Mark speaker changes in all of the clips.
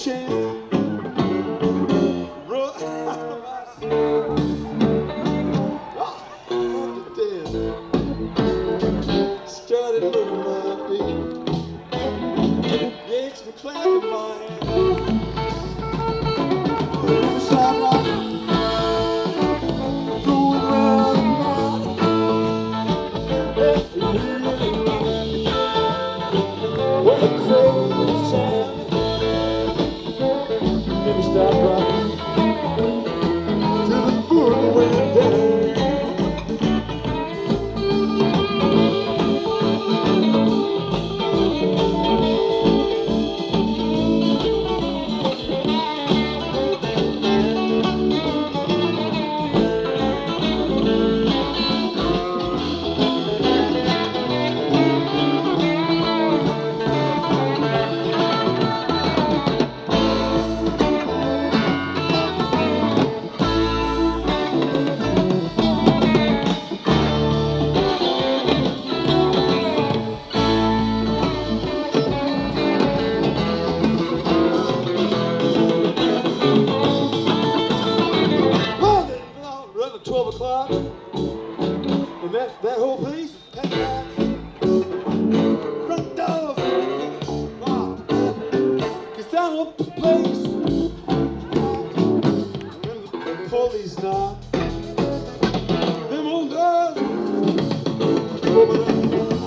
Speaker 1: chance. Run out of my seat. Started moving my feet. Gets me clapping my hands. Start rocking, going round and round. What a crazy sound. Let me start rocking till the moon went down. Around 12 o'clock, and that whole place was packed out. Front doors locked. Cause down up the place, when the police knocked, them old girls open up.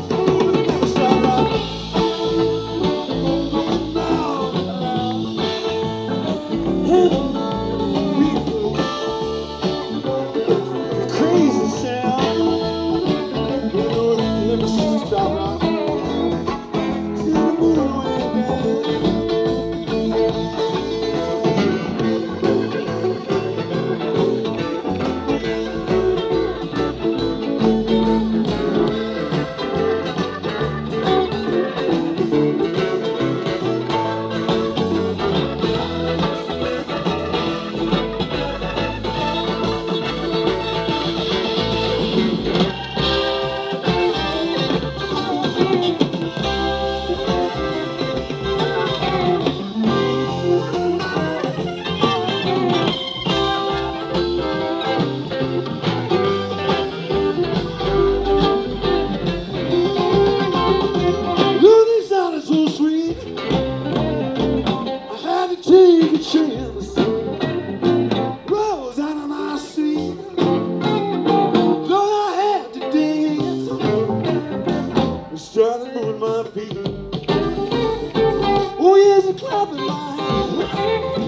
Speaker 1: Take a chance, rose out of my seat. Thought I had to dance, started moving my feet. Oh yes, I'm clapping my hands.